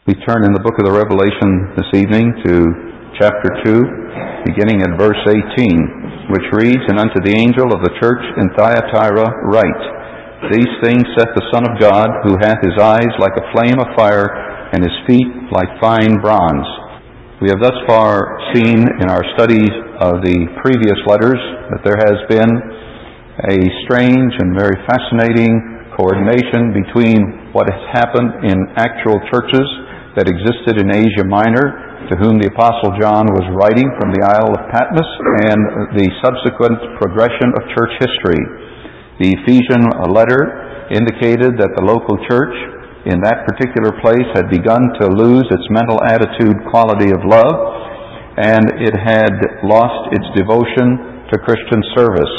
We turn in the book of the Revelation this evening to chapter 2, beginning at verse 18, which reads, "And unto the angel of the church in Thyatira write, These things saith the Son of God, who hath his eyes like a flame of fire, and his feet like fine bronze." We have thus far seen in our studies of the previous letters that there has been a strange and very fascinating coordination between what has happened in actual churches that existed in Asia Minor, to whom the Apostle John was writing from the Isle of Patmos, and the subsequent progression of church history. The Ephesian letter indicated that the local church in that particular place had begun to lose its mental attitude quality of love, and it had lost its devotion to Christian service.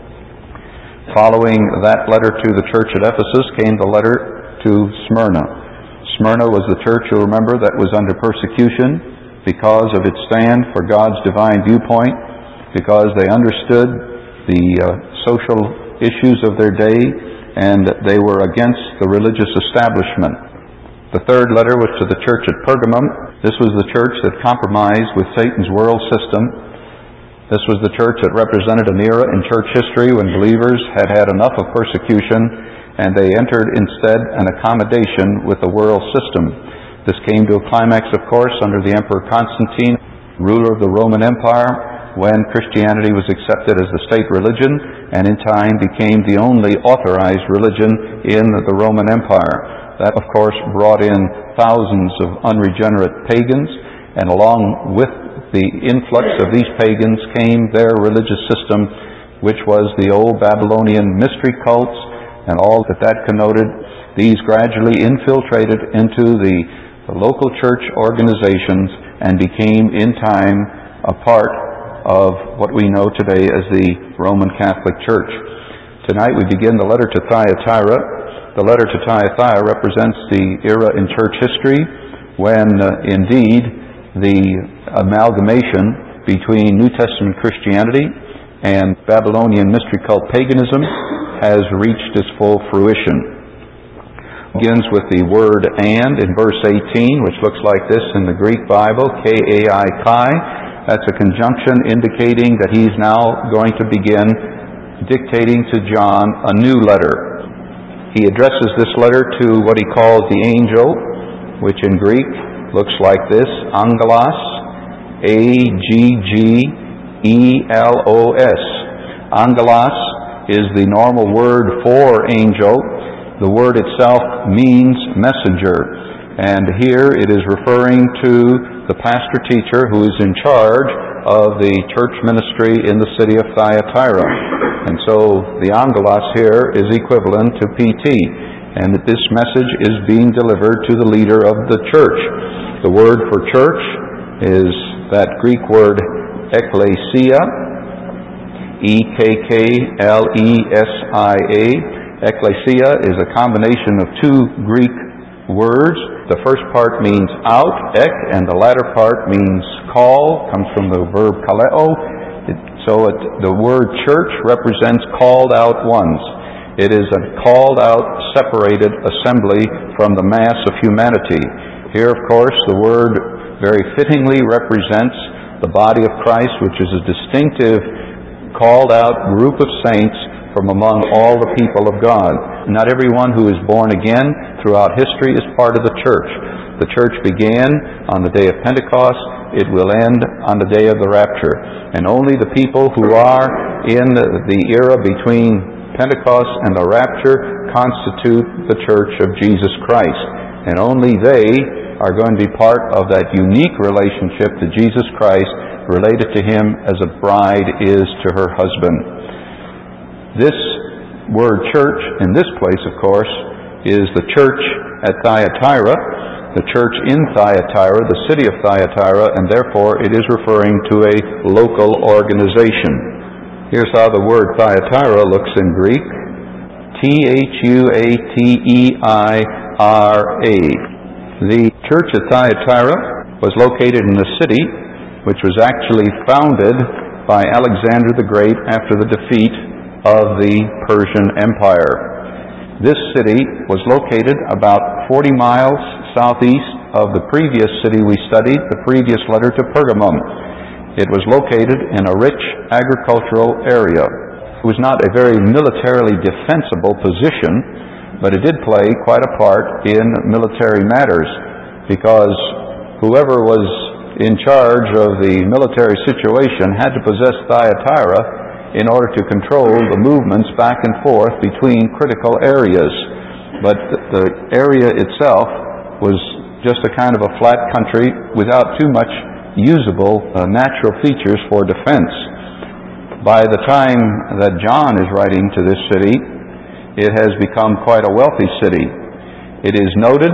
Following that letter to the church at Ephesus came the letter to Smyrna. Smyrna was the church, you'll remember, that was under persecution because of its stand for God's divine viewpoint, because they understood the social issues of their day, and they were against the religious establishment. The third letter was to the church at Pergamum. This was the church that compromised with Satan's world system. This was the church that represented an era in church history when believers had had enough of persecution, and they entered instead an accommodation with the world system. This came to a climax, of course, under the Emperor Constantine, ruler of the Roman Empire, when Christianity was accepted as the state religion, and in time became the only authorized religion in the Roman Empire. That, of course, brought in thousands of unregenerate pagans, and along with the influx of these pagans came their religious system, which was the old Babylonian mystery cults, and all that connoted. These gradually infiltrated into the local church organizations and became in time a part of what we know today as the Roman Catholic Church. Tonight we begin the letter to Thyatira. The letter to Thyatira represents the era in church history when indeed the amalgamation between New Testament Christianity and Babylonian mystery cult paganism has reached its full fruition. It begins with the word "and" in verse 18, which looks like this in the Greek Bible, K-A-I, Kai. That's a conjunction indicating that he's now going to begin dictating to John a new letter. He addresses this letter to what he calls the angel, which in Greek looks like this, Angelos, A-G-G-E-L-O-S. Angelos is the normal word for angel. The word itself means messenger. And here it is referring to the pastor-teacher who is in charge of the church ministry in the city of Thyatira. And so the Angelos here is equivalent to PT. And that this message is being delivered to the leader of the church. The word for church is that Greek word ekklesia, E-K-K-L-E-S-I-A. Ekklesia is a combination of two Greek words. The first part means out, ek, and the latter part means call, comes from the verb kaleo. The word church represents called out ones. It is a called out, separated assembly from the mass of humanity. Here, of course, the word very fittingly represents the body of Christ, which is a distinctive called out group of saints from among all the people of God. Not everyone who is born again throughout history is part of the church. The church began on the day of Pentecost. It will end on the day of the rapture. And only the people who are in the era between Pentecost and the rapture constitute the church of Jesus Christ. And only they are going to be part of that unique relationship to Jesus Christ, related to him as a bride is to her husband. This word church in this place, of course, is the church at Thyatira, the church in Thyatira, the city of Thyatira, and therefore it is referring to a local organization. Here's how the word Thyatira looks in Greek. T-H-U-A-T-E-I-R-A. The church at Thyatira was located in a city which was actually founded by Alexander the Great after the defeat of the Persian Empire. This city was located about 40 miles southeast of the previous city we studied, the previous letter to Pergamum. It was located in a rich agricultural area. It was not a very militarily defensible position, but it did play quite a part in military matters, because whoever was in charge of the military situation had to possess Thyatira in order to control the movements back and forth between critical areas. But the area itself was just a kind of a flat country without too much usable natural features for defense. By the time that John is writing to this city, it has become quite a wealthy city. It is noted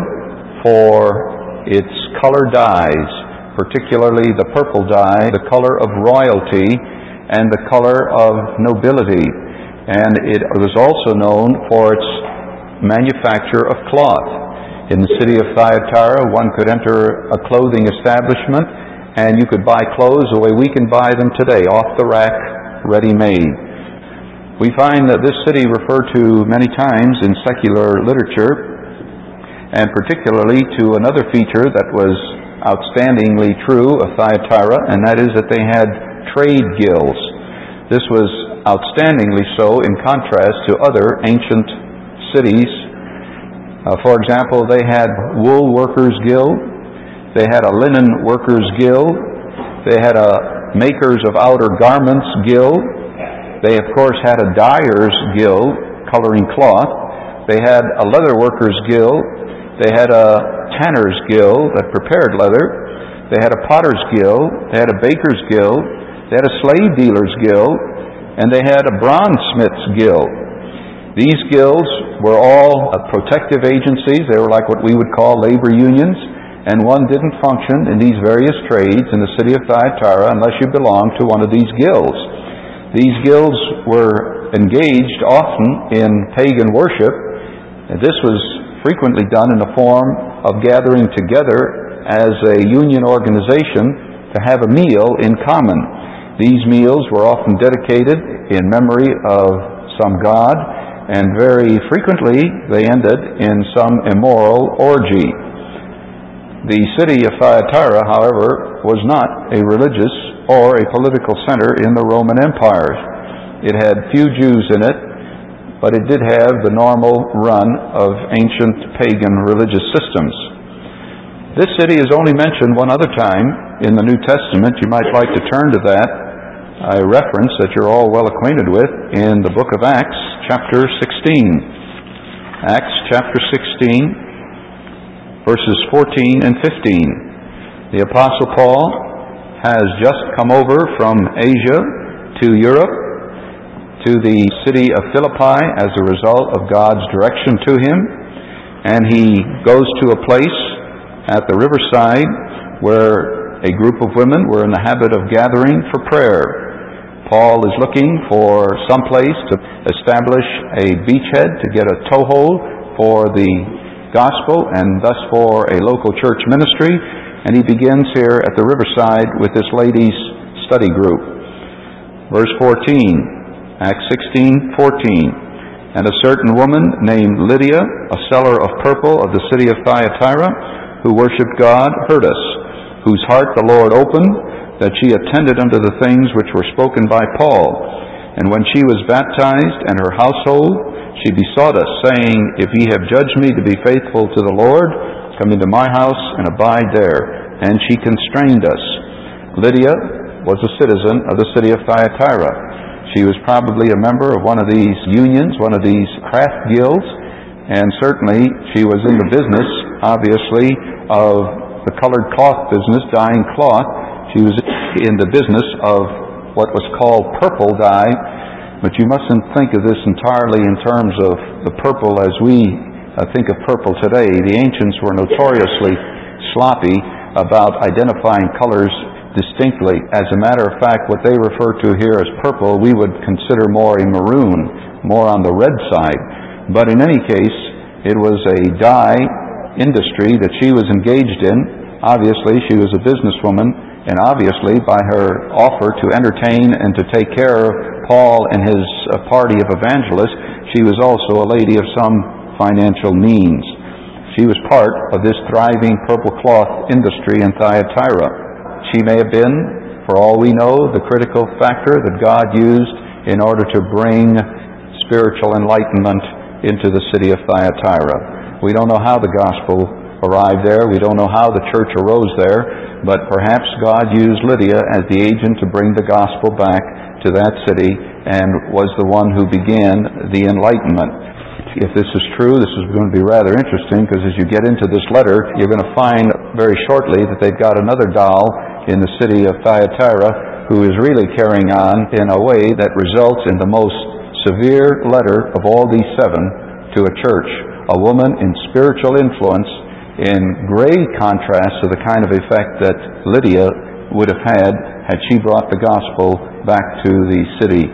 for its color dyes, particularly the purple dye, the color of royalty and the color of nobility. And it was also known for its manufacture of cloth. In the city of Thyatira, one could enter a clothing establishment and you could buy clothes the way we can buy them today, off the rack, ready-made. We find that this city referred to many times in secular literature, and particularly to another feature that was outstandingly true of Thyatira, and that is that they had trade guilds. This was outstandingly so in contrast to other ancient cities. For example, they had wool workers' guild, they had a linen workers' guild, they had a makers of outer garments guild, they of course had a dyers guild, coloring cloth, they had a leather workers' guild, they had a tanner's guild that prepared leather, they had a potter's guild, they had a baker's guild, they had a slave dealer's guild, and they had a bronzesmith's guild. These guilds were all protective agencies. They were like what we would call labor unions, and one didn't function in these various trades in the city of Thyatira unless you belonged to one of these guilds. These guilds were engaged often in pagan worship, and this was frequently done in the form of gathering together as a union organization to have a meal in common. These meals were often dedicated in memory of some god, and very frequently they ended in some immoral orgy. The city of Thyatira, however, was not a religious or a political center in the Roman Empire. It had few Jews in it, but it did have the normal run of ancient pagan religious systems. This city is only mentioned one other time in the New Testament. You might like to turn to that, a reference that you're all well acquainted with, in the book of Acts, chapter 16. Acts chapter 16, verses 14 and 15. The Apostle Paul has just come over from Asia to Europe, to the city of Philippi as a result of God's direction to him, and he goes to a place at the riverside where a group of women were in the habit of gathering for prayer. Paul is looking for some place to establish a beachhead, to get a toehold for the gospel and thus for a local church ministry, and he begins here at the riverside with this ladies' study group. Verse 14, Acts 16:14. And a certain woman named Lydia, a seller of purple of the city of Thyatira, who worshipped God, heard us, whose heart the Lord opened, that she attended unto the things which were spoken by Paul. And when she was baptized and her household, she besought us, saying, If ye have judged me to be faithful to the Lord, come into my house and abide there. And she constrained us. Lydia was a citizen of the city of Thyatira. She was probably a member of one of these unions, one of these craft guilds, and certainly she was in the business, obviously, of the colored cloth business, dyeing cloth. She was in the business of what was called purple dye, but you mustn't think of this entirely in terms of the purple as we think of purple today. The ancients were notoriously sloppy about identifying colors distinctly. As a matter of fact, what they refer to here as purple, we would consider more a maroon, more on the red side. But in any case, it was a dye industry that she was engaged in. Obviously, she was a businesswoman, and obviously, by her offer to entertain and to take care of Paul and his party of evangelists, she was also a lady of some financial means. She was part of this thriving purple cloth industry in Thyatira. She may have been, for all we know, the critical factor that God used in order to bring spiritual enlightenment into the city of Thyatira. We don't know how the gospel arrived there. We don't know how the church arose there, but perhaps God used Lydia as the agent to bring the gospel back to that city and was the one who began the enlightenment. If this is true, this is going to be rather interesting, because as you get into this letter, you're going to find very shortly that they've got another doll in the city of Thyatira who is really carrying on in a way that results in the most severe letter of all these 7 to a church. A woman in spiritual influence, in great contrast to the kind of effect that Lydia would have had she brought the gospel back to the city.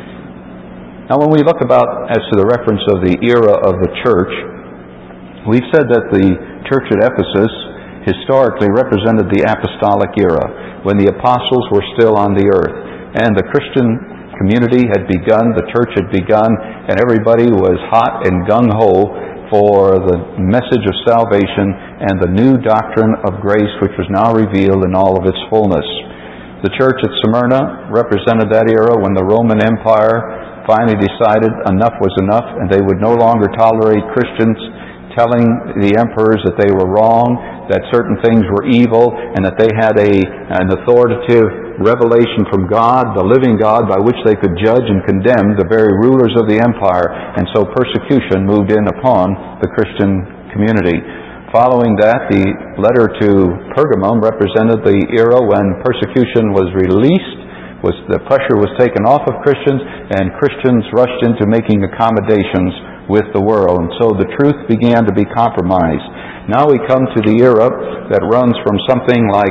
Now, when we look about as to the reference of the era of the church, we've said that the church at Ephesus historically represented the apostolic era, when the apostles were still on the earth, and the Christian community had begun, the church had begun, and everybody was hot and gung-ho for the message of salvation and the new doctrine of grace, which was now revealed in all of its fullness. The church at Smyrna represented that era when the Roman Empire finally decided enough was enough, and they would no longer tolerate Christians telling the emperors that they were wrong, that certain things were evil, and that they had an authoritative revelation from God, the living God, by which they could judge and condemn the very rulers of the empire. And so persecution moved in upon the Christian community. Following that, the letter to Pergamum represented the era when persecution was released, the pressure was taken off of Christians, and Christians rushed into making accommodations with the world. And so the truth began to be compromised. Now we come to the era that runs from something like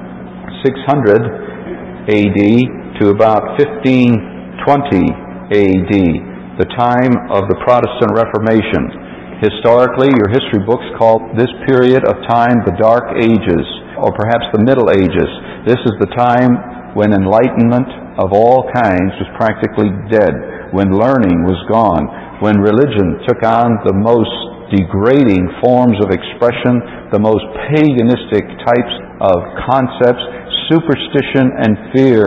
600 AD to about 1520 AD, the time of the Protestant Reformation. Historically, your history books call this period of time the Dark Ages, or perhaps the Middle Ages. This is the time when enlightenment of all kinds was practically dead, when learning was gone, when religion took on the most degrading forms of expression, the most paganistic types of concepts, superstition and fear,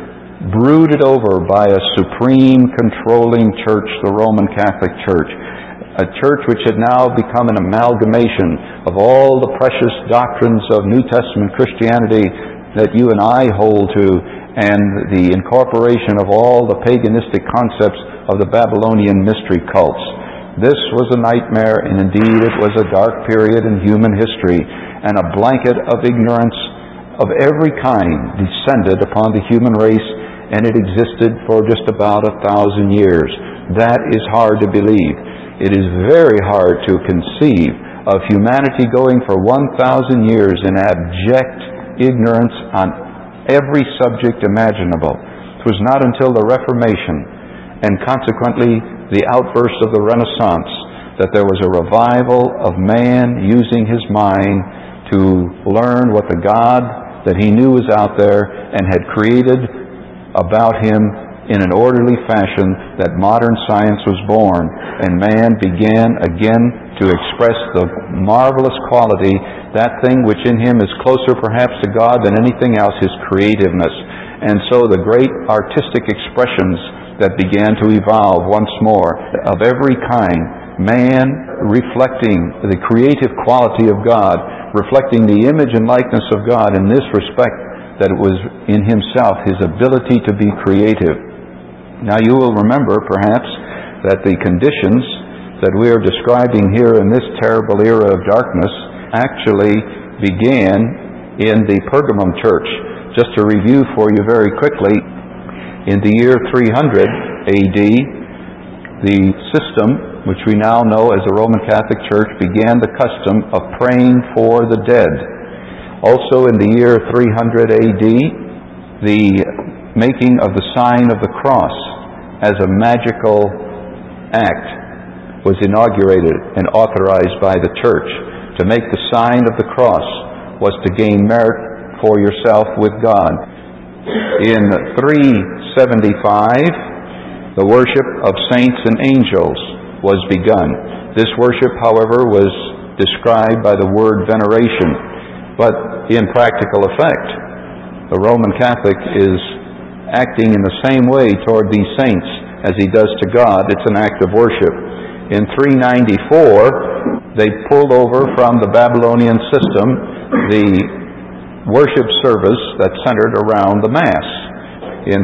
brooded over by a supreme controlling church, the Roman Catholic Church. A church which had now become an amalgamation of all the precious doctrines of New Testament Christianity that you and I hold to, and the incorporation of all the paganistic concepts of the Babylonian mystery cults. This was a nightmare, and indeed it was a dark period in human history, and a blanket of ignorance of every kind descended upon the human race, and it existed for just about 1,000 years. That is hard to believe. It is very hard to conceive of humanity going for 1,000 years in abject ignorance on every subject imaginable. It was not until the Reformation, and consequently the outburst of the Renaissance, that there was a revival of man using his mind to learn what the God that he knew was out there and had created about him in an orderly fashion, that modern science was born, and man began again to express the marvelous quality, that thing which in him is closer perhaps to God than anything else, his creativeness. And so the great artistic expressions that began to evolve once more of every kind, man reflecting the creative quality of God, reflecting the image and likeness of God in this respect, that it was in himself, his ability to be creative. Now you will remember perhaps that the conditions that we are describing here in this terrible era of darkness actually began in the Pergamum church. Just to review for you very quickly, in the year 300 AD, the system, which we now know as the Roman Catholic Church, began the custom of praying for the dead. Also in the year 300 AD, the making of the sign of the cross as a magical act was inaugurated and authorized by the church. To make the sign of the cross was to gain merit for yourself with God. In 375, the worship of saints and angels was begun. This worship, however, was described by the word veneration. But in practical effect, the Roman Catholic is acting in the same way toward these saints as he does to God. It's an act of worship. In 394, they pulled over from the Babylonian system the worship service that centered around the Mass. In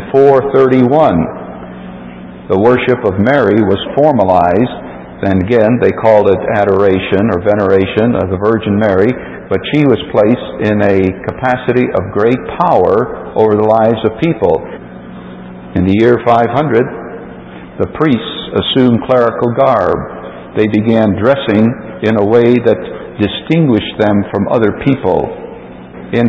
431, the worship of Mary was formalized, and again they called it adoration or veneration of the Virgin Mary, but she was placed in a capacity of great power over the lives of people. In the year 500, the priests assumed clerical garb. They began dressing in a way that distinguished them from other people. In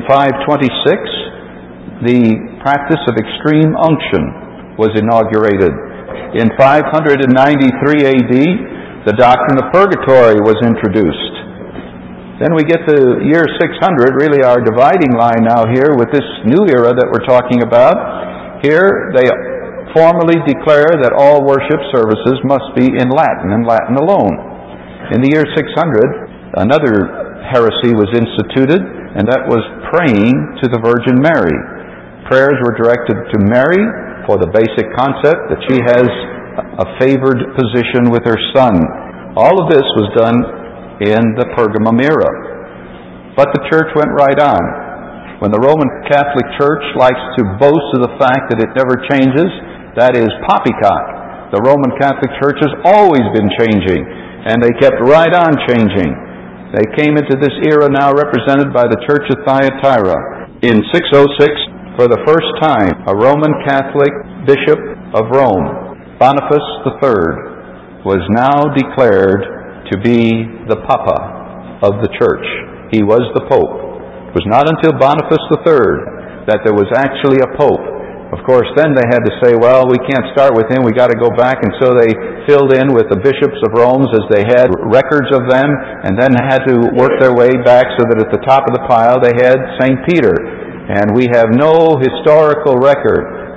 526, the practice of extreme unction was inaugurated. In 593 AD, the doctrine of purgatory was introduced. Then we get to year 600, really our dividing line now here with this new era that we're talking about. Here they formally declare that all worship services must be in Latin and Latin alone. In the year 600, another heresy was instituted, and that was praying to the Virgin Mary. Prayers were directed to Mary for the basic concept that she has a favored position with her Son. All of this was done in the Pergamum era. But the Church went right on. When the Roman Catholic Church likes to boast of the fact that it never changes, that is poppycock. The Roman Catholic Church has always been changing, and they kept right on changing. They came into this era now represented by the Church of Thyatira. In 606, for the first time, a Roman Catholic Bishop of Rome, Boniface III, was now declared to be the Papa of the Church. He was the Pope. It was not until Boniface III that there was actually a Pope. Of course, then they had to say, well, we can't start with him, we got to go back, and so they filled in with the bishops of Rome as they had records of them, and then had to work their way back so that at the top of the pile they had St. Peter. And we have no historical record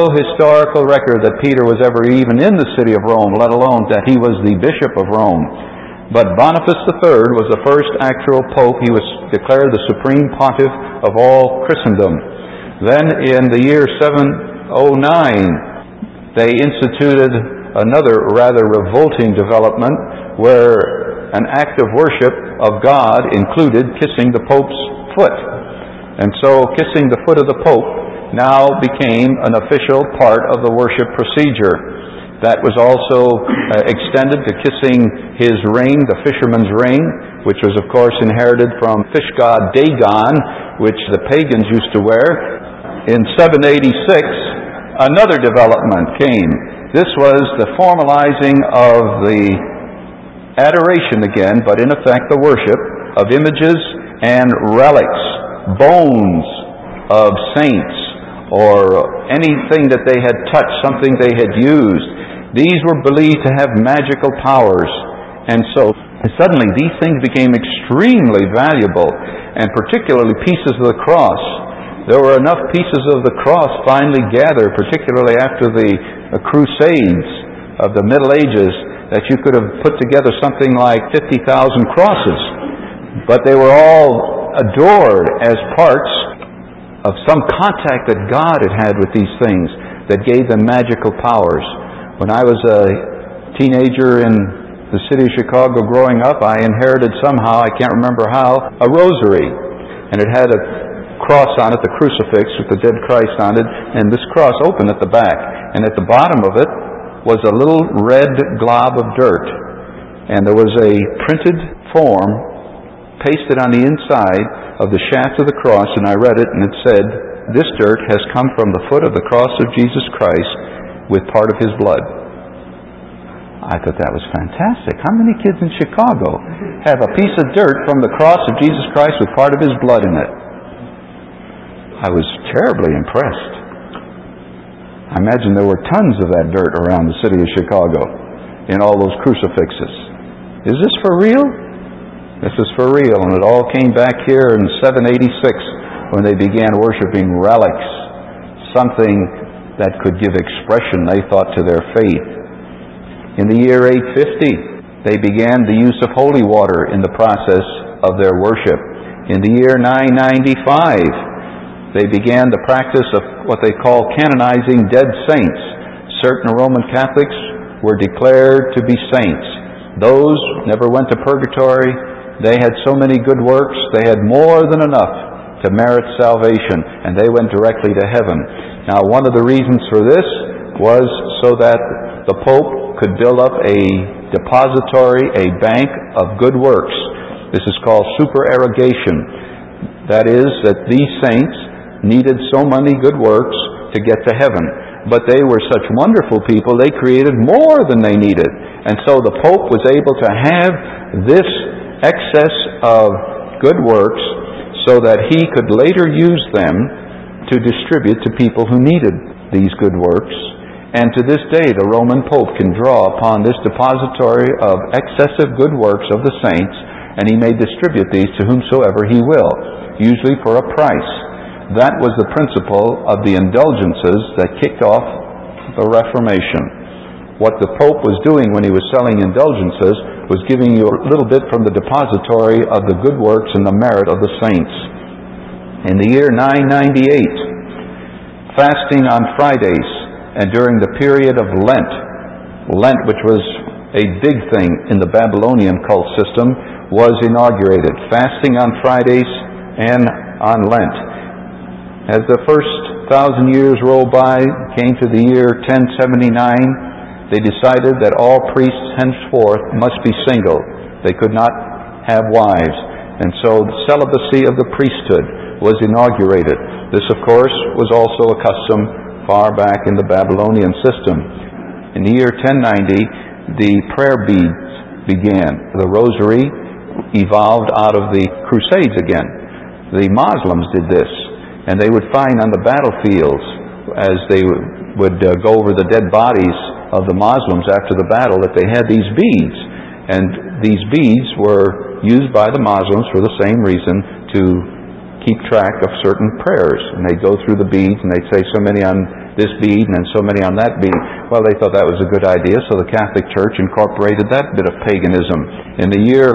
that Peter was ever even in the city of Rome, let alone that he was the Bishop of Rome. But Boniface III was the first actual Pope. He was declared the Supreme Pontiff of all Christendom. Then in the year 709, they instituted another rather revolting development where an act of worship of God included kissing the Pope's foot. And so kissing the foot of the Pope now became an official part of the worship procedure. That was also extended to kissing his ring, the fisherman's ring, which was of course inherited from fish god Dagon, which the pagans used to wear. In 786, another development came. This was the formalizing of the adoration again, but in effect the worship of images and relics, bones of saints, or anything that they had touched, something they had used. These were believed to have magical powers, and so suddenly these things became extremely valuable, and particularly pieces of the cross. There were enough pieces of the cross finally gathered, particularly after the Crusades of the Middle Ages, that you could have put together something like 50,000 crosses. But they were all adored as parts of some contact that God had had with these things that gave them magical powers. When I was a teenager in the city of Chicago growing up, I inherited somehow, I can't remember how, a rosary. And it had a cross on it, the crucifix with the dead Christ on it, and this cross opened at the back. And at the bottom of it was a little red glob of dirt. And there was a printed form pasted on the inside of the shaft of the cross, and I read it, and it said, "This dirt has come from the foot of the cross of Jesus Christ with part of his blood." I thought that was fantastic. How many kids in Chicago have a piece of dirt from the cross of Jesus Christ with part of his blood in it? I was terribly impressed. I imagine there were tons of that dirt around the city of Chicago in all those crucifixes. Is this for real? This is for real, and it all came back here in 786 when they began worshiping relics, something that could give expression, they thought, to their faith. In the year 850, They began the use of holy water in the process of their worship. In the year 995, they began the practice of what they call canonizing dead saints. Certain Roman Catholics were declared to be saints. Those never went to purgatory. They had so many good works, they had more than enough to merit salvation, and they went directly to heaven. Now, one of the reasons for this was so that the Pope could build up a depository, a bank of good works. This is called supererogation. That is, that these saints needed so many good works to get to heaven. But they were such wonderful people, they created more than they needed. And so the Pope was able to have this excess of good works so that he could later use them to distribute to people who needed these good works. And to this day, the Roman Pope can draw upon this depository of excessive good works of the saints, and he may distribute these to whomsoever he will, usually for a price. That was the principle of the indulgences that kicked off the Reformation. What the Pope was doing when he was selling indulgences was giving you a little bit from the depository of the good works and the merit of the saints. In the year 998, fasting on Fridays, and during the period of Lent, which was a big thing in the Babylonian cult system, was inaugurated. Fasting on Fridays and on Lent. As the first 1,000 years rolled by, came to the year 1079, they decided that all priests henceforth must be single. They could not have wives. And so the celibacy of the priesthood was inaugurated. This, of course, was also a custom far back in the Babylonian system. In the year 1090, the prayer beads began. The rosary evolved out of the Crusades again. The Muslims did this, and they would find on the battlefields, as they would go over the dead bodies of the Muslims after the battle, that they had these beads. And these beads were used by the Muslims for the same reason, to keep track of certain prayers. And they'd go through the beads and they'd say so many on this bead and then so many on that bead. Well, they thought that was a good idea, so the Catholic Church incorporated that bit of paganism. In the year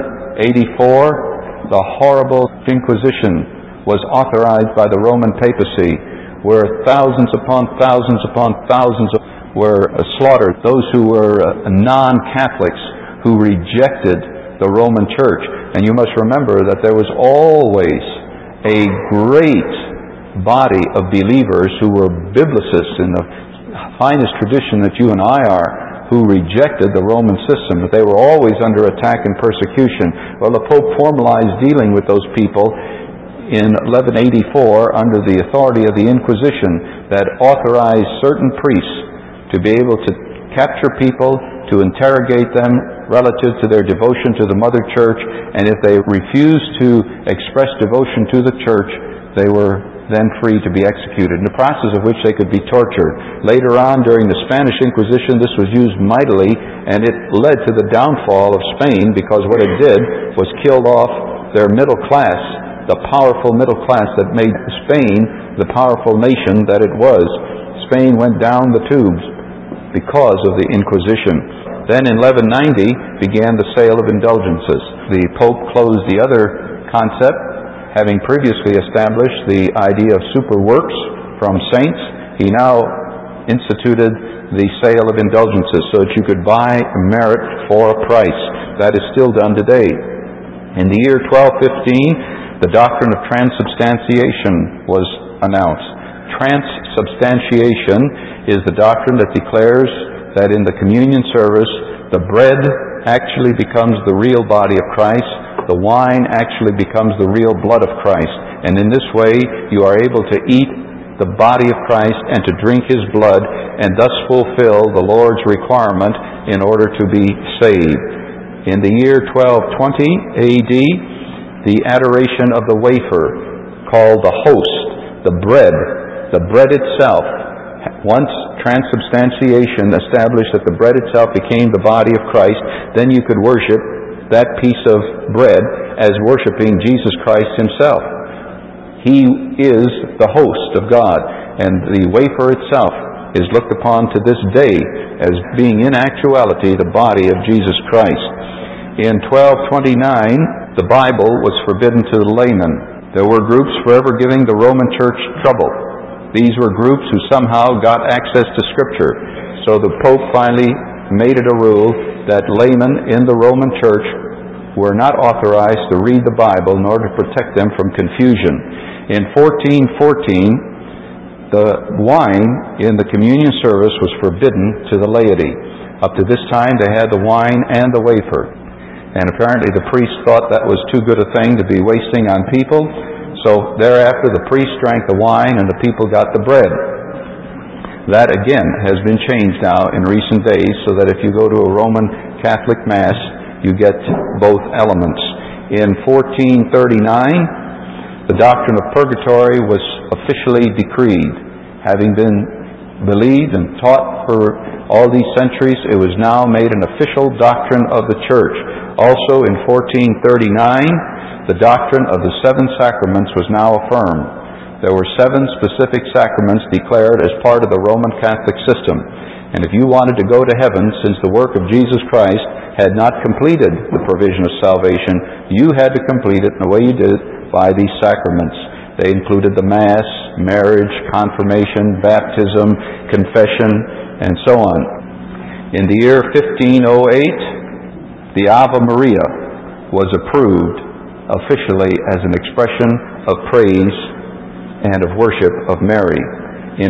1184, the horrible Inquisition was authorized by the Roman papacy, where thousands upon thousands upon thousands were slaughtered. Those who were non-Catholics, who rejected the Roman Church. And you must remember that there was always a great body of believers who were biblicists in the finest tradition that you and I are, who rejected the Roman system, but they were always under attack and persecution. Well, the Pope formalized dealing with those people in 1184 under the authority of the Inquisition, that authorized certain priests to be able to capture people, to interrogate them relative to their devotion to the Mother Church, and if they refused to express devotion to the Church, they were then free to be executed, in the process of which they could be tortured. Later on, during the Spanish Inquisition, this was used mightily, and it led to the downfall of Spain, because what it did was killed off their middle class, the powerful middle class that made Spain the powerful nation that it was. Spain went down the tubes because of the Inquisition. Then in 1190 began the sale of indulgences. The Pope closed the other concept, having previously established the idea of super works from saints. He now instituted the sale of indulgences so that you could buy merit for a price. That is still done today. In the year 1215, the doctrine of transubstantiation was announced. Transubstantiation is the doctrine that declares that in the communion service, the bread actually becomes the real body of Christ, the wine actually becomes the real blood of Christ. And in this way, you are able to eat the body of Christ and to drink His blood, and thus fulfill the Lord's requirement in order to be saved. In the year 1220 AD, the adoration of the wafer, called the host, the bread itself, once transubstantiation established that the bread itself became the body of Christ, then you could worship that piece of bread as worshiping Jesus Christ Himself. He is the host of God, and the wafer itself is looked upon to this day as being in actuality the body of Jesus Christ. In 1229, the Bible was forbidden to the laymen. There were groups forever giving the Roman Church trouble. These were groups who somehow got access to Scripture. So the Pope finally made it a rule that laymen in the Roman Church were not authorized to read the Bible in order to protect them from confusion. In 1414, the wine in the communion service was forbidden to the laity. Up to this time, they had the wine and the wafer. And apparently the priest thought that was too good a thing to be wasting on people. So thereafter, the priest drank the wine and the people got the bread. That again has been changed now in recent days, so that if you go to a Roman Catholic Mass, you get both elements. In 1439, the doctrine of purgatory was officially decreed. Having been believed and taught for all these centuries, it was now made an official doctrine of the Church. Also in 1439, the doctrine of the seven sacraments was now affirmed. There were 7 specific sacraments declared as part of the Roman Catholic system. And if you wanted to go to heaven, since the work of Jesus Christ had not completed the provision of salvation, you had to complete it, and the way you did it, by these sacraments. They included the Mass, marriage, confirmation, baptism, confession, and so on. In the year 1508, the Ave Maria was approved officially as an expression of praise and of worship of Mary. In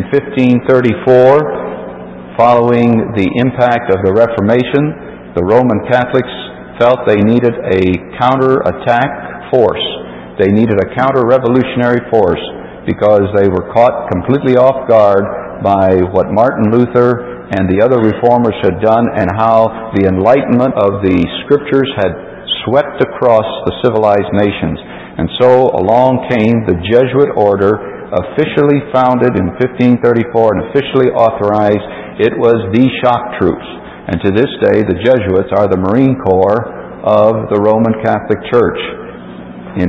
1534, following the impact of the Reformation, the Roman Catholics felt they needed a counter-attack force. They needed a counter-revolutionary force because they were caught completely off guard by what Martin Luther and the other reformers had done, and how the enlightenment of the Scriptures had swept across the civilized nations. And so along came the Jesuit order, officially founded in 1534 and officially authorized. It was the shock troops. And to this day, the Jesuits are the Marine Corps of the Roman Catholic Church. In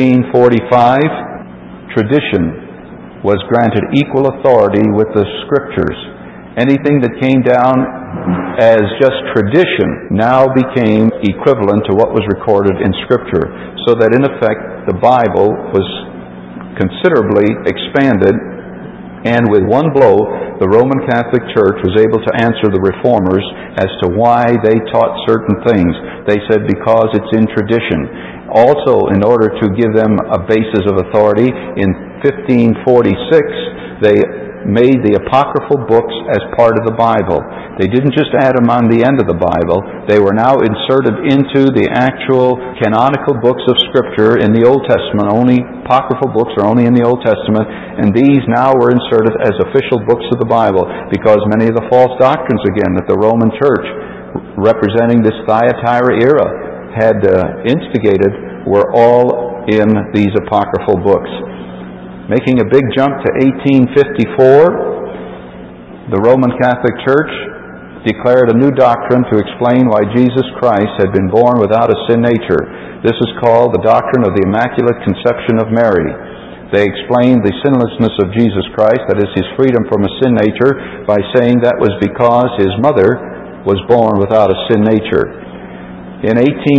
1545, tradition was granted equal authority with the Scriptures. Anything that came down as just tradition now became equivalent to what was recorded in Scripture, so that in effect the Bible was considerably expanded, and with one blow the Roman Catholic Church was able to answer the reformers as to why they taught certain things. They said because it's in tradition. Also, in order to give them a basis of authority, in 1546 they made the apocryphal books as part of the Bible. They didn't just add them on the end of the Bible. They were now inserted into the actual canonical books of Scripture in the Old Testament. Only apocryphal books are only in the Old Testament, and these now were inserted as official books of the Bible, because many of the false doctrines, again, that the Roman Church, representing this Thyatira era, had instigated were all in these apocryphal books. Making a big jump to 1854, the Roman Catholic Church declared a new doctrine to explain why Jesus Christ had been born without a sin nature. This is called the doctrine of the Immaculate Conception of Mary. They explained the sinlessness of Jesus Christ, that is, his freedom from a sin nature, by saying that was because his mother was born without a sin nature. In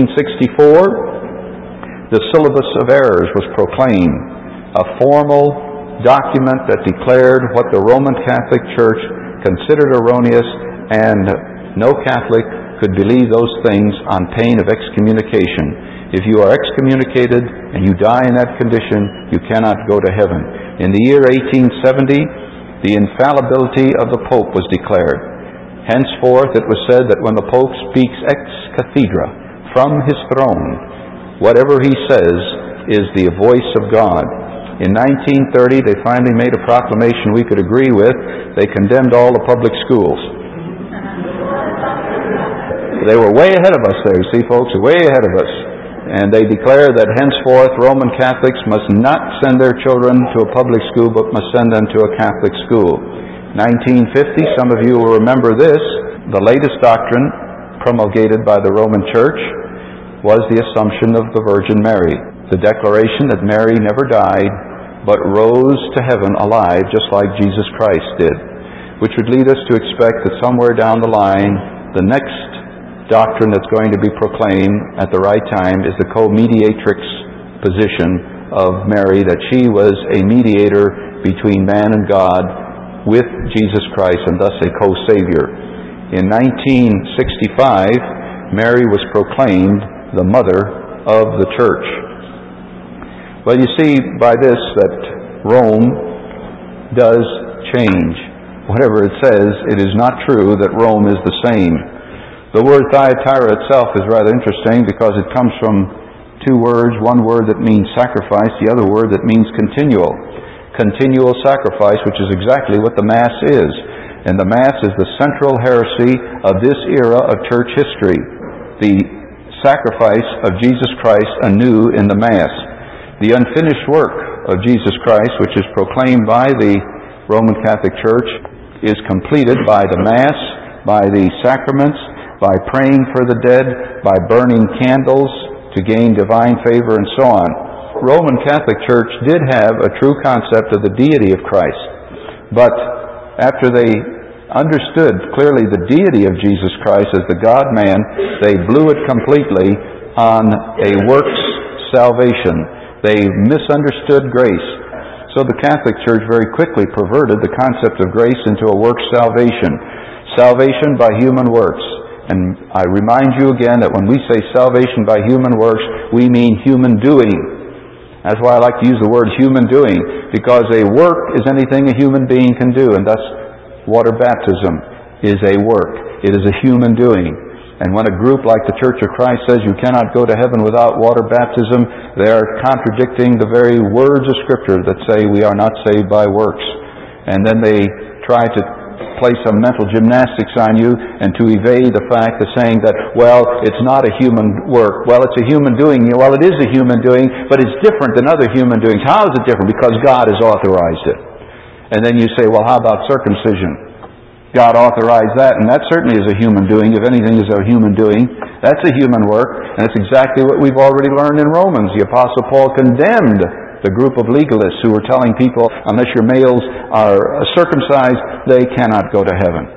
1864, the Syllabus of Errors was proclaimed, a formal document that declared what the Roman Catholic Church considered erroneous, and no Catholic could believe those things on pain of excommunication. If you are excommunicated and you die in that condition, you cannot go to heaven. In the year 1870, the infallibility of the Pope was declared. Henceforth it was said that when the Pope speaks ex cathedra, from his throne, whatever he says is the voice of God. In 1930, they finally made a proclamation we could agree with. They condemned all the public schools. They were way ahead of us there, see folks, way ahead of us. And they declared that henceforth Roman Catholics must not send their children to a public school, but must send them to a Catholic school. 1950, some of you will remember this, the latest doctrine promulgated by the Roman Church was the Assumption of the Virgin Mary. The declaration that Mary never died, but rose to heaven alive, just like Jesus Christ did. which would lead us to expect that somewhere down the line, the next doctrine that's going to be proclaimed at the right time is the co-mediatrix position of Mary, that she was a mediator between man and God with Jesus Christ, and thus a co-savior. In 1965, Mary was proclaimed the mother of the church. Well, you see by this that Rome does change. Whatever it says, it is not true that Rome is the same. The word Thyatira itself is rather interesting because it comes from two words, one word that means sacrifice, the other word that means continual. Continual sacrifice, which is exactly what the Mass is. And the Mass is the central heresy of this era of church history. The sacrifice of Jesus Christ anew in the Mass. The unfinished work of Jesus Christ, which is proclaimed by the Roman Catholic Church, is completed by the Mass, by the sacraments, by praying for the dead, by burning candles to gain divine favor, and so on. Roman Catholic Church did have a true concept of the deity of Christ, but after they understood clearly the deity of Jesus Christ as the God-man, they blew it completely on a works salvation. They misunderstood grace. So the Catholic Church very quickly perverted the concept of grace into a works salvation. Salvation by human works. And I remind you again that when we say salvation by human works, we mean human doing. That's why I like to use the word human doing, because a work is anything a human being can do, and thus water baptism is a work. It is a human doing. And when a group like the Church of Christ says you cannot go to heaven without water baptism, they are contradicting the very words of Scripture that say we are not saved by works. And then they try to play some mental gymnastics on you and to evade the fact of saying that, well, it's not a human work. Well, it's a human doing. Well, it is a human doing, but it's different than other human doings. How is it different? Because God has authorized it. And then you say, well, how about circumcision? God authorized that, and that certainly is a human doing. If anything is a human doing, that's a human work, and it's exactly what we've already learned in Romans. The Apostle Paul condemned the group of legalists who were telling people, unless your males are circumcised, they cannot go to heaven.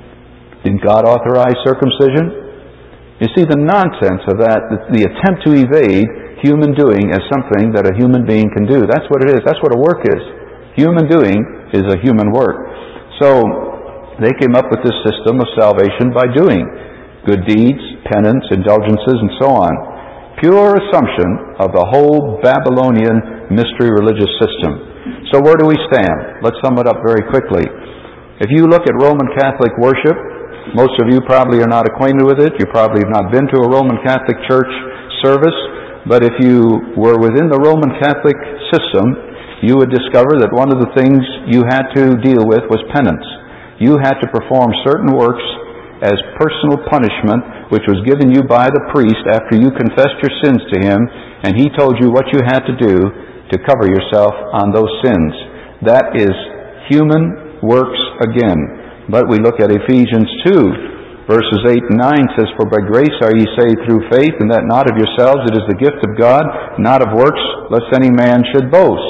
Didn't God authorize circumcision? You see the nonsense of that, the attempt to evade human doing as something that a human being can do. That's what it is. That's what a work is. Human doing is a human work. So they came up with this system of salvation by doing good deeds, penance, indulgences, and so on. Pure assumption of the whole Babylonian mystery religious system. So where do we stand? Let's sum it up very quickly. If you look at Roman Catholic worship, most of you probably are not acquainted with it. You probably have not been to a Roman Catholic church service. But if you were within the Roman Catholic system, you would discover that one of the things you had to deal with was penance. You had to perform certain works as personal punishment, which was given you by the priest after you confessed your sins to him, and he told you what you had to do to cover yourself on those sins. That is human works again. But we look at Ephesians 2, verses 8 and 9 says, "For by grace are ye saved through faith, and that not of yourselves, it is the gift of God, not of works, lest any man should boast."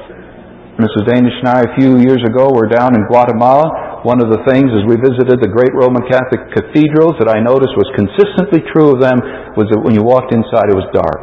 Mrs. Danish and I, a few years ago, were down in Guatemala. One of the things as we visited the great Roman Catholic cathedrals that I noticed was consistently true of them was that when you walked inside it was dark.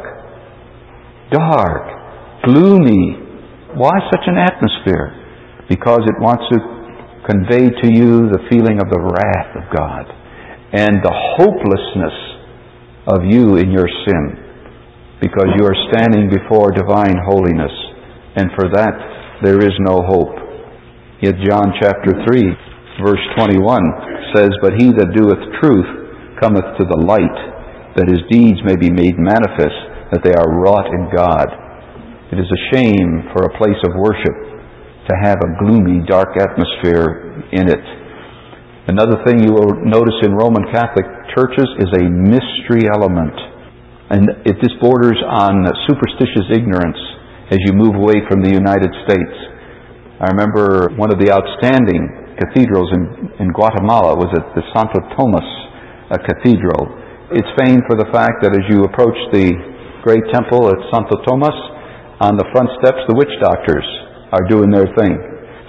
Dark. Gloomy. Why such an atmosphere? Because it wants to convey to you the feeling of the wrath of God and the hopelessness of you in your sin, because you are standing before divine holiness, and for that there is no hope. Yet John chapter 3, verse 21 says, "But he that doeth truth cometh to the light, that his deeds may be made manifest, that they are wrought in God." It is a shame for a place of worship to have a gloomy, dark atmosphere in it. Another thing you will notice in Roman Catholic churches is a mystery element. And this borders on superstitious ignorance as you move away from the United States. I remember one of the outstanding cathedrals in Guatemala was at the Santo Tomas Cathedral. It's famed for the fact that as you approach the great temple at Santo Tomas, on the front steps the witch doctors are doing their thing.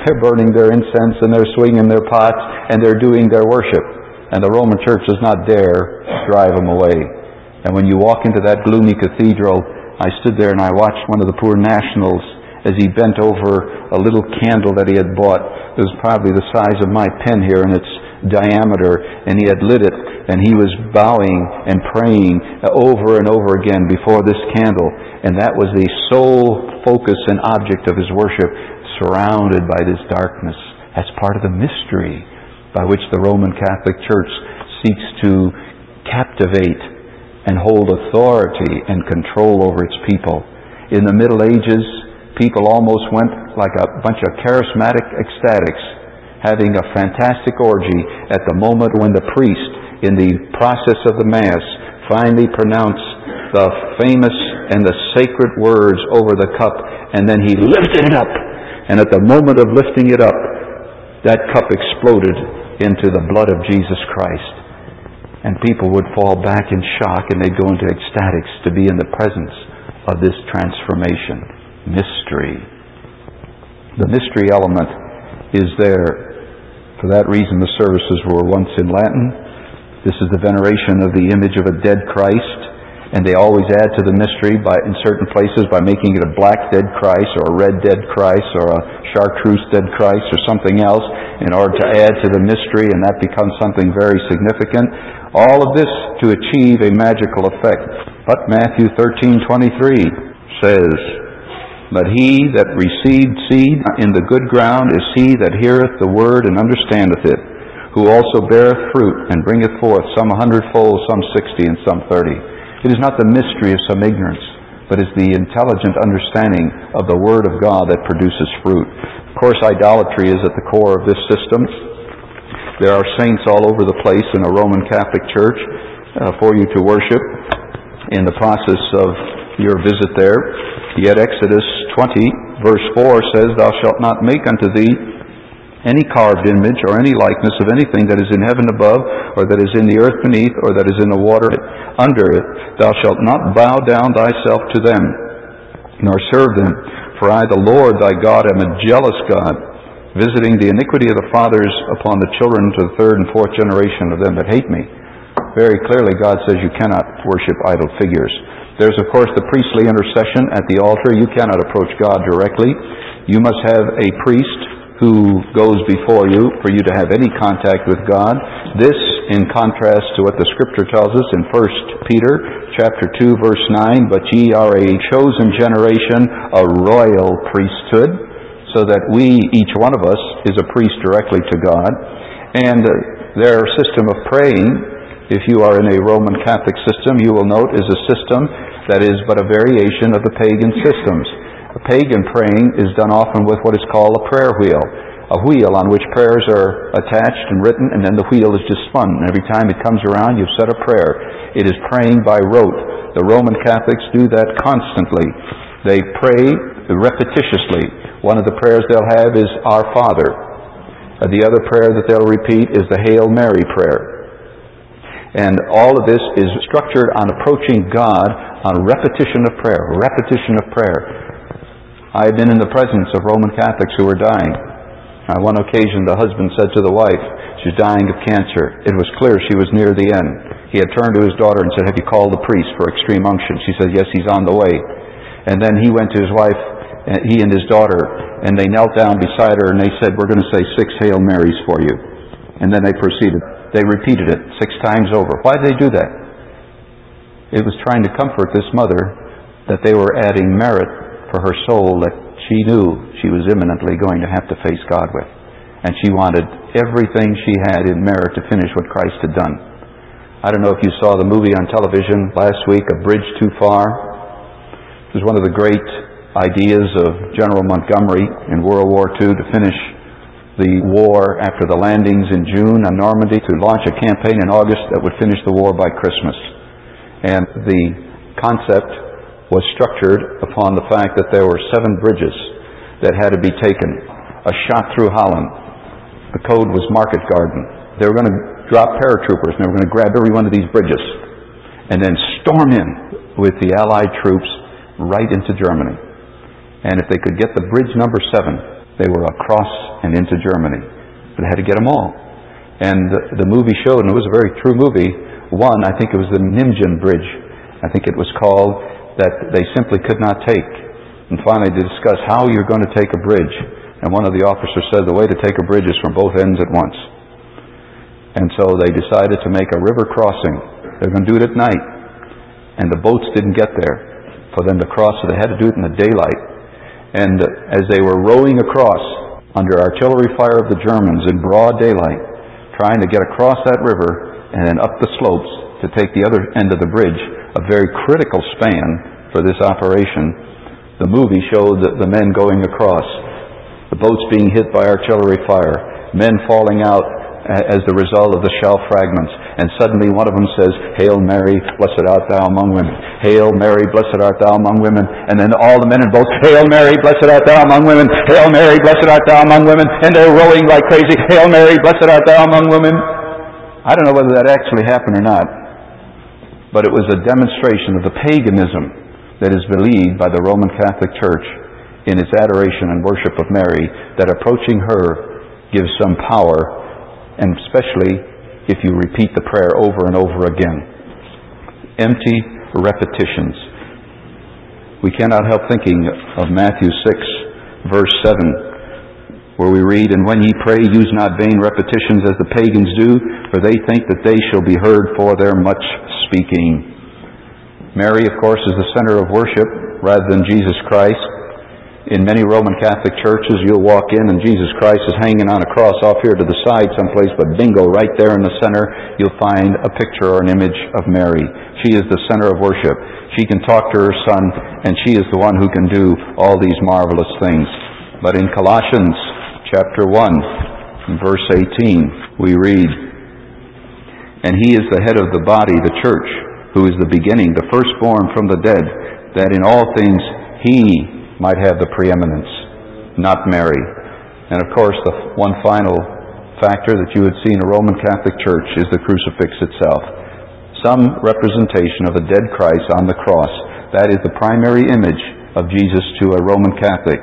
they're burning their incense and they're swinging their pots and they're doing their worship. And the Roman Church does not dare drive them away. And when you walk into that gloomy cathedral, I stood there and I watched one of the poor nationals as he bent over a little candle that he had bought. It was probably the size of my pen here in its diameter, and he had lit it, and he was bowing and praying over and over again before this candle. And that was the sole focus and object of his worship, surrounded by this darkness. That's part of the mystery by which the Roman Catholic Church seeks to captivate and hold authority and control over its people. In the Middle Ages, people almost went like a bunch of charismatic ecstatics, having a fantastic orgy at the moment when the priest, in the process of the Mass, finally pronounced the famous and the sacred words over the cup, and then he lifted it up. And at the moment of lifting it up, that cup exploded into the blood of Jesus Christ. And people would fall back in shock, and they'd go into ecstatics to be in the presence of this transformation. Mystery. The mystery element is there. For that reason, the services were once in Latin. This is the veneration of the image of a dead Christ, and they always add to the mystery in certain places by making it a black dead Christ or a red dead Christ or a chartreuse dead Christ or something else in order to add to the mystery, and that becomes something very significant. All of this to achieve a magical effect. But Matthew 13:23 says, "But he that received seed in the good ground is he that heareth the word and understandeth it, who also beareth fruit and bringeth forth some 100-fold, some 60, and some 30. It is not the mystery of some ignorance, but is the intelligent understanding of the Word of God that produces fruit. Of course, idolatry is at the core of this system. There are saints all over the place in a Roman Catholic Church for you to worship in the process of your visit there. Yet Exodus 20, verse 4 says, "Thou shalt not make unto thee any carved image or any likeness of anything that is in heaven above, or that is in the earth beneath, or that is in the water under it. Thou shalt not bow down thyself to them, nor serve them. For I, the Lord thy God, am a jealous God, visiting the iniquity of the fathers upon the children to the third and fourth generation of them that hate me." Very clearly, God says you cannot worship idol figures. There's, of course, the priestly intercession at the altar. You cannot approach God directly. You must have a priest who goes before you for you to have any contact with God. This, in contrast to what the Scripture tells us in 1 Peter chapter 2, verse 9, "But ye are a chosen generation, a royal priesthood," so that we, each one of us, is a priest directly to God. And their system of praying, if you are in a Roman Catholic system, you will note is a system that is but a variation of the pagan systems. Pagan praying is done often with what is called a prayer wheel. A wheel on which prayers are attached and written, and then the wheel is just spun. And every time it comes around, you've said a prayer. It is praying by rote. The Roman Catholics do that constantly. They pray repetitiously. One of the prayers they'll have is Our Father. The other prayer that they'll repeat is the Hail Mary prayer. And all of this is structured on approaching God on repetition of prayer. Repetition of prayer. I have been in the presence of Roman Catholics who were dying. On one occasion, the husband said to the wife, she's dying of cancer. It was clear she was near the end. He had turned to his daughter and said, "Have you called the priest for extreme unction?" She said, "Yes, he's on the way." And then he went to his wife, he and his daughter, and they knelt down beside her and they said, "We're going to say 6 Hail Marys for you." And then they proceeded. They repeated it 6 times over. Why did they do that? It was trying to comfort this mother that they were adding merit for her soul that she knew she was imminently going to have to face God with. And she wanted everything she had in merit to finish what Christ had done. I don't know if you saw the movie on television last week, A Bridge Too Far. It was one of the great ideas of General Montgomery in World War II to finish the war after the landings in June on Normandy, to launch a campaign in August that would finish the war by Christmas. And the concept was structured upon the fact that there were 7 bridges that had to be taken. A shot through Holland. The code was Market Garden. They were going to drop paratroopers and they were going to grab every one of these bridges and then storm in with the Allied troops right into Germany. And if they could get the bridge number 7, They were across and into Germany. But they had to get them all. And the movie showed, and it was a very true movie, one, I think it was the Nimjan Bridge, I think it was called, that they simply could not take. And finally they discussed how you're going to take a bridge. And one of the officers said the way to take a bridge is from both ends at once. And so they decided to make a river crossing. They're going to do it at night. And the boats didn't get there for them to cross, so they had to do it in the daylight. And as they were rowing across under artillery fire of the Germans in broad daylight, trying to get across that river and then up the slopes to take the other end of the bridge, a very critical span for this operation, the movie showed the men going across, the boats being hit by artillery fire, men falling out as the result of the shell fragments. And suddenly one of them says, "Hail Mary, blessed art thou among women. Hail Mary, blessed art thou among women." And then all the men in boats, "Hail Mary, blessed art thou among women. Hail Mary, blessed art thou among women." And they're rowing like crazy. "Hail Mary, blessed art thou among women." I don't know whether that actually happened or not, but it was a demonstration of the paganism that is believed by the Roman Catholic Church in its adoration and worship of Mary, that approaching her gives some power, and especially if you repeat the prayer over and over again. Empty repetitions. We cannot help thinking of Matthew 6, verse 7, where we read, "And when ye pray, use not vain repetitions as the pagans do, for they think that they shall be heard for their much speaking." Mary, of course, is the center of worship rather than Jesus Christ. In many Roman Catholic churches, you'll walk in and Jesus Christ is hanging on a cross off here to the side someplace, but bingo, right there in the center, you'll find a picture or an image of Mary. She is the center of worship. She can talk to her Son, and she is the one who can do all these marvelous things. But in Colossians chapter 1, verse 18, we read, "And he is the head of the body, the church, who is the beginning, the firstborn from the dead, that in all things he might have the preeminence," not Mary. And of course, the one final factor that you would see in a Roman Catholic Church is the crucifix itself. Some representation of a dead Christ on the cross. That is the primary image of Jesus to a Roman Catholic.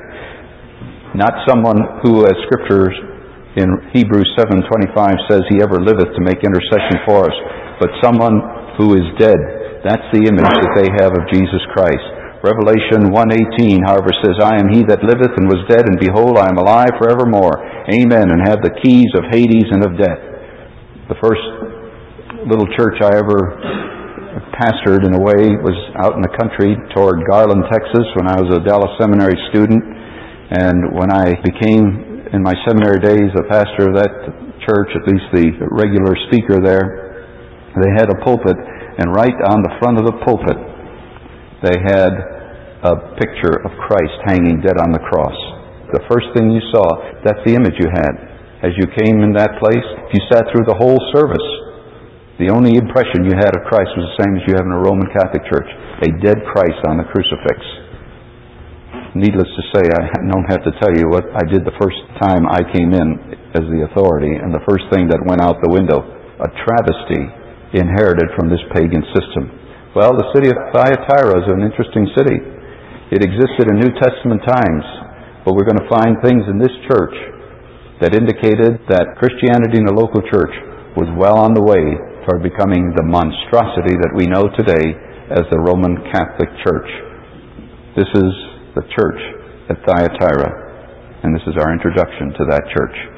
Not someone who, as Scripture in Hebrews 7:25 says, "He ever liveth to make intercession for us," but someone who is dead. That's the image that they have of Jesus Christ. Revelation 1:18, however, says, "I am he that liveth and was dead, and behold, I am alive forevermore. Amen, and have the keys of Hades and of death." The first little church I ever pastored, in a way, was out in the country toward Garland, Texas, when I was a Dallas Seminary student. And when I became, in my seminary days, a pastor of that church, at least the regular speaker there, they had a pulpit, and right on the front of the pulpit, they had a picture of Christ hanging dead on the cross. The first thing you saw, that's the image you had. As you came in that place, if you sat through the whole service, the only impression you had of Christ was the same as you have in a Roman Catholic church, a dead Christ on the crucifix. Needless to say, I don't have to tell you what I did the first time I came in as the authority, and the first thing that went out the window, a travesty inherited from this pagan system. Well, the city of Thyatira is an interesting city. It existed in New Testament times, but we're going to find things in this church that indicated that Christianity in the local church was well on the way toward becoming the monstrosity that we know today as the Roman Catholic Church. This is the church at Thyatira, and this is our introduction to that church.